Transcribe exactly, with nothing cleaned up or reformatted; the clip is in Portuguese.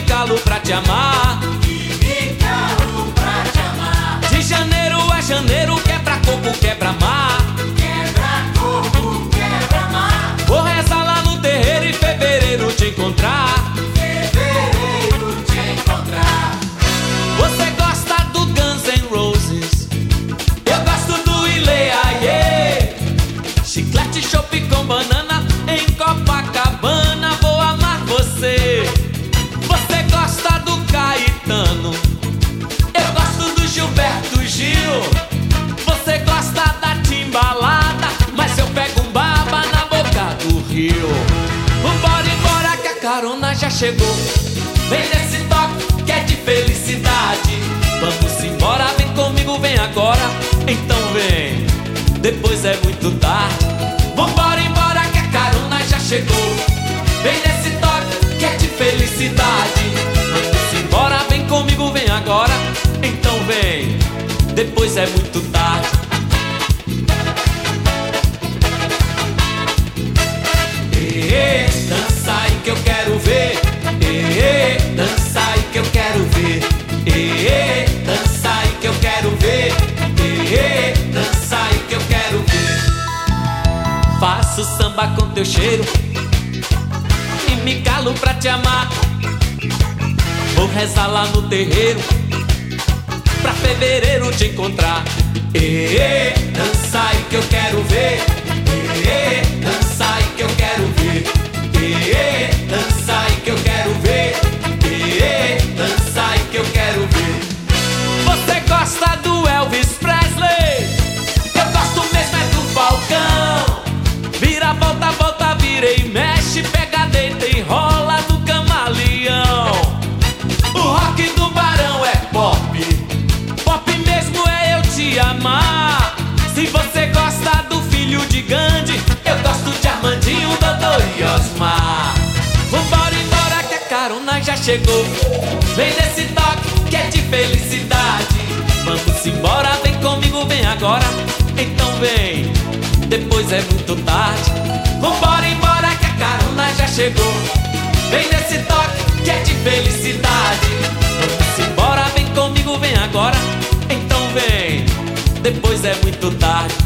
calo pra te amar. E me calo pra te amar. De janeiro a janeiro, quebra coco, quebra mar. Quebra coco, quebra mar. Vou rezar lá no terreiro e fevereiro te encontrar. Fevereiro te encontrar. Você gosta do Guns N' Roses, eu gosto do Ileaie. Chiclete, chopp com banana em Copacabana, vou amar você. Você gosta do Caetano, eu gosto do Gilberto Gil. Você gosta da timbalada, mas eu pego um baba na boca do rio. Vambora, embora que a carona já chegou. Vem nesse toque que é de felicidade. Vamos embora, vem comigo, vem agora. Então vem, depois é muito tarde. Vambora, embora que a carona já chegou. Vem nesse toque que é de felicidade. Vamos embora, vem comigo, vem agora. Então vem, depois é muito tarde. Ê, dança aí que eu quero ver. Ê, dança aí que eu quero ver. Ê, dança aí que eu quero ver. Ê, dança aí que eu quero ver. Faço samba com teu cheiro e me calo pra te amar. Vou rezar lá no terreiro pra fevereiro te encontrar. Ê, dança aí que eu quero ver. Ê, dança aí que eu quero ver. Ê, dança aí que eu quero ver. Ê, dança aí que eu quero ver. Você gosta do Elvis Presley, eu gosto mesmo é do Falcão. Vira, volta, volta, vira e mexe, pega, deita e rola do camaleão. O rock do Barão é pop, pop mesmo é eu te amar. Se você gosta do Filho de Gandhi, eu gosto de Armandinho, Dodô e Osmar. Vambora, embora que a carona já chegou. Vem nesse toque que é de felicidade. Vamos embora, vem comigo, vem agora. Então vem, depois é muito tarde. Vambora, embora que a carona já chegou. Vem nesse toque que é de felicidade. Vamos embora, vem comigo, vem agora. Então vem, depois é muito tarde.